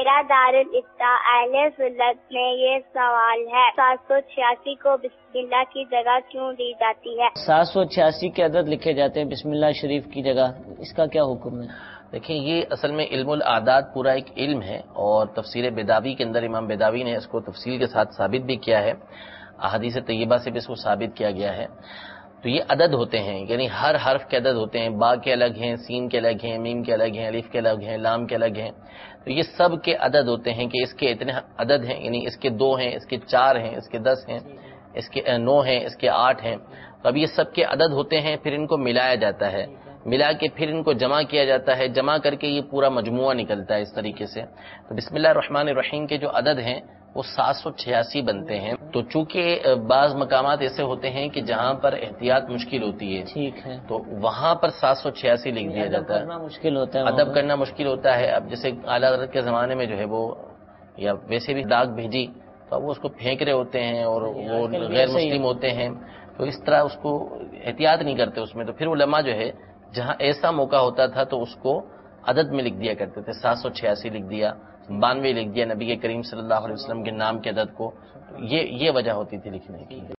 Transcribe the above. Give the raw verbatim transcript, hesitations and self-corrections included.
میرا دارال افتاء اہل سنت میں یہ سوال ہے، سات سو چھیاسی کو بسم اللہ کی جگہ کیوں لی جاتی ہے؟ سات سو چھیاسی کے عدد لکھے جاتے ہیں بسم اللہ شریف کی جگہ، اس کا کیا حکم ہے؟ دیکھیں، یہ اصل میں علم الاعداد پورا ایک علم ہے، اور تفسیر بیداوی کے اندر امام بیداوی نے اس کو تفصیل کے ساتھ ثابت بھی کیا ہے، احادیث طیبہ سے بھی اس کو ثابت کیا گیا ہے۔ تو یہ عدد ہوتے ہیں، یعنی ہر حرف کے عدد ہوتے ہیں، با کے الگ ہیں، سین کے الگ ہیں، میم کے الگ ہیں، الف کے الگ ہیں، لام کے الگ ہیں۔ تو یہ سب کے عدد ہوتے ہیں کہ اس کے اتنے عدد ہیں، یعنی اس کے دو ہیں، اس کے چار ہیں، اس کے دس ہیں، اس کے نو ہیں، اس کے آٹھ ہیں۔ تو اب یہ سب کے عدد ہوتے ہیں، پھر ان کو ملایا جاتا ہے، ملا کے پھر ان کو جمع کیا جاتا ہے، جمع کر کے یہ پورا مجموعہ نکلتا ہے اس طریقے سے۔ تو بسم اللہ الرحمن الرحیم کے جو عدد ہیں وہ سات سو چھیاسی بنتے ہیں۔ تو چونکہ بعض مقامات ایسے ہوتے ہیں کہ جہاں پر احتیاط مشکل ہوتی ہے، ٹھیک ہے، تو وہاں پر سات سو چھیاسی لکھ دیا جاتا ہے، مشکل ہوتا ہے، ادب کرنا مشکل ہوتا ہے۔ اب جیسے اعلیٰ حضرت کے زمانے میں جو ہے وہ یا ویسے بھی ڈاک بھیجی تو اب وہ اس کو پھینک رہے ہوتے ہیں، اور وہ غیر مسلم ہوتے ہیں، تو اس طرح اس کو احتیاط نہیں کرتے اس میں۔ تو پھر علماء جو ہے جہاں ایسا موقع ہوتا تھا تو اس کو عدد میں لکھ دیا کرتے تھے، سات سو چھیاسی لکھ دیا، بانوے لکھ دیا نبی کے کریم صلی اللہ علیہ وسلم کے نام کے عدد کو۔ یہ یہ وجہ ہوتی تھی لکھنے کی۔